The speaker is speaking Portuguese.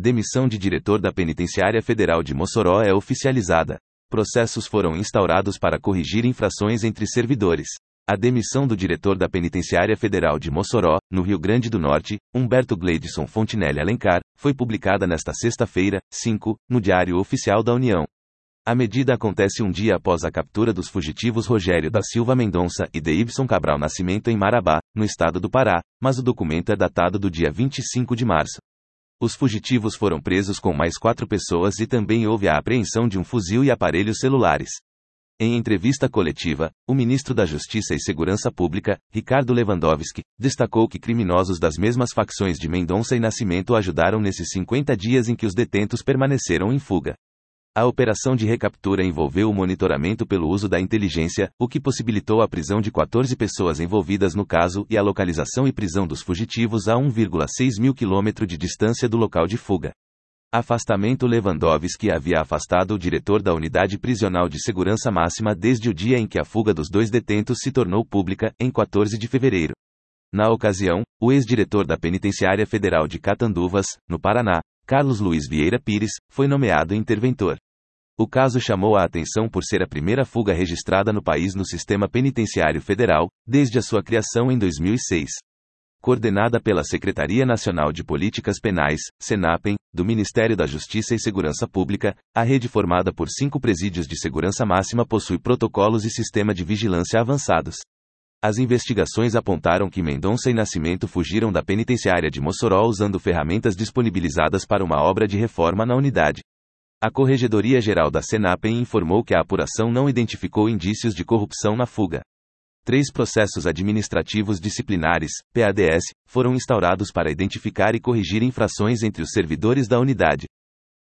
Demissão de diretor da Penitenciária Federal de Mossoró é oficializada. Processos foram instaurados para corrigir infrações entre servidores. A demissão do diretor da Penitenciária Federal de Mossoró, no Rio Grande do Norte, Humberto Gleidson Fontinelli Alencar, foi publicada nesta sexta-feira, 5, no Diário Oficial da União. A medida acontece um dia após a captura dos fugitivos Rogério da Silva Mendonça e Deibson Cabral Nascimento em Marabá, no estado do Pará, mas o documento é datado do dia 25 de março. Os fugitivos foram presos com mais 4 pessoas e também houve a apreensão de um fuzil e aparelhos celulares. Em entrevista coletiva, o ministro da Justiça e Segurança Pública, Ricardo Lewandowski, destacou que criminosos das mesmas facções de Mendonça e Nascimento ajudaram nesses 50 dias em que os detentos permaneceram em fuga. A operação de recaptura envolveu o monitoramento pelo uso da inteligência, o que possibilitou a prisão de 14 pessoas envolvidas no caso e a localização e prisão dos fugitivos a 1,6 mil quilômetros de distância do local de fuga. Afastamento. Lewandowski havia afastado o diretor da Unidade Prisional de Segurança Máxima desde o dia em que a fuga dos 2 detentos se tornou pública, em 14 de fevereiro. Na ocasião, o ex-diretor da Penitenciária Federal de Catanduvas, no Paraná, Carlos Luiz Vieira Pires, foi nomeado interventor. O caso chamou a atenção por ser a primeira fuga registrada no país no sistema penitenciário federal, desde a sua criação em 2006. Coordenada pela Secretaria Nacional de Políticas Penais, Senapen, do Ministério da Justiça e Segurança Pública, a rede formada por 5 presídios de segurança máxima possui protocolos e sistema de vigilância avançados. As investigações apontaram que Mendonça e Nascimento fugiram da penitenciária de Mossoró usando ferramentas disponibilizadas para uma obra de reforma na unidade. A Corregedoria-Geral da Senapen informou que a apuração não identificou indícios de corrupção na fuga. 3 processos administrativos disciplinares, PADS, foram instaurados para identificar e corrigir infrações entre os servidores da unidade.